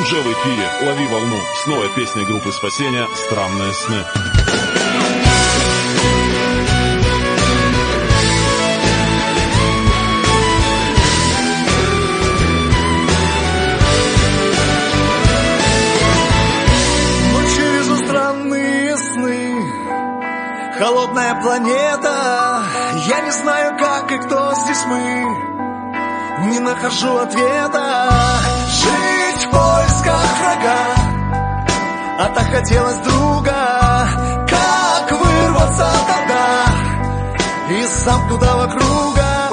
Уже в эфире «Лови волну» с новой песней группы «Спасение» «Странные сны». Ночью вижу странные сны, холодная планета. Я не знаю, как и кто здесь мы, не нахожу ответа. Жить в поисках врага, а так хотелось друга. Как вырваться тогда из замкнутого круга?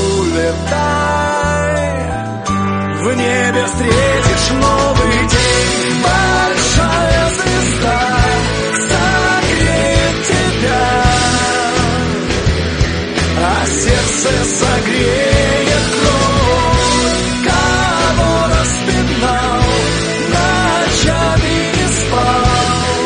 Улетай, в небе встретишь новый день. Большая звезда согреет тебя, а сердце согреет кровь. Кого распинал, ночами не спал.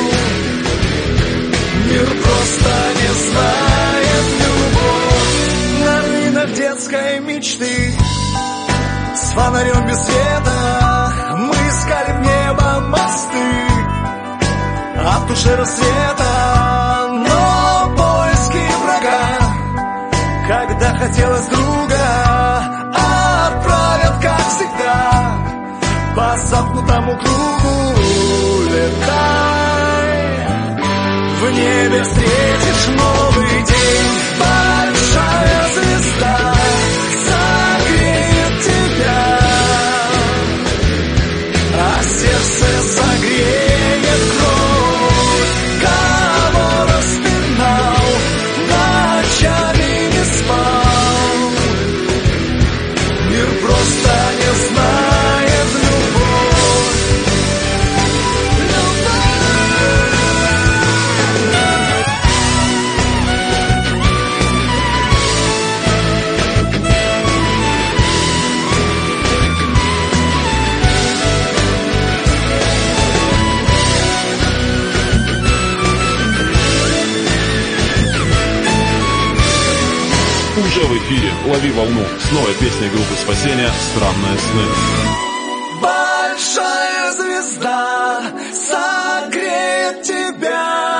Мир просто не знает любовь. На рынок детской мечты с фонарем без света мы искали в небо мосты от души рассвета. Но поиски врага, когда хотелось друга, отправят, как всегда, по замкнутому кругу. Улетай, в небе встретишь новый день. Большая звезда согреет тебя, а сердце согреет кровь. Кого распинал, ночами не спал. Мир просто не знает любовь. Уже в эфире «Лови волну» с новой песней группы «Спасение» «Странные сны». Большая звезда согреет тебя,